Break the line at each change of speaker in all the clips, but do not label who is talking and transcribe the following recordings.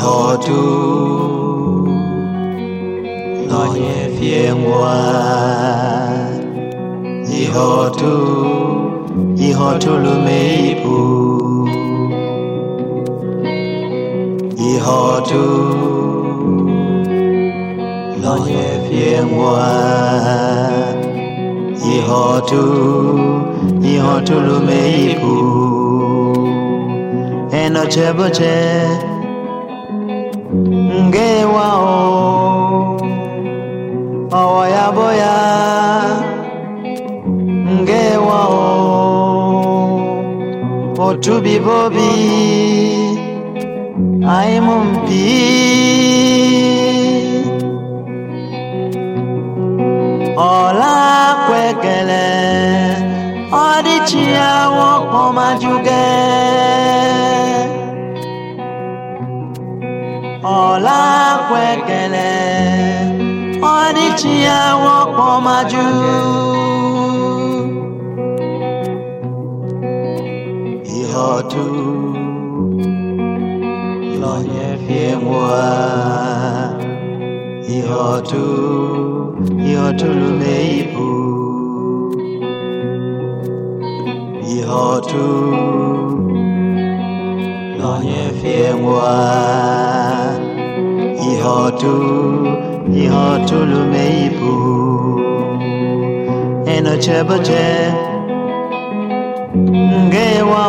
Ihotu Lonye Fiengwa Ihotu Lumeipu Ihotu Lonye Fiengwa Ihotu Lumeipu Eno Cheboche Ngewa Oya boya Ngewa Otubi bobi Aimumpi Ola kwekele Odichia wokomajuge Ola kwekele Odichia wokomaju Ihotu Lonye Fiengwa Ihotu Lumeipu Ihotu Lonye Fiengwa Ihotu Lumeipu Eno Cheboche Ngewa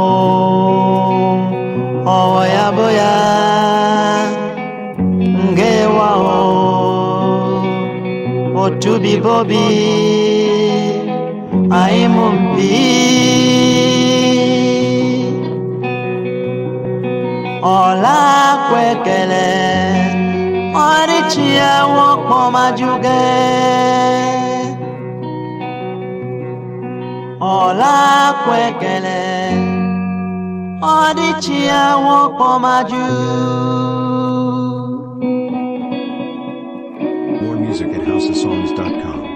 Oya boya Ngewa Otubi bobi Aimumpi Ola kwekele Orichia wokomajuge Ola kwekele Orichia wokomaju
More music at housesongs.com.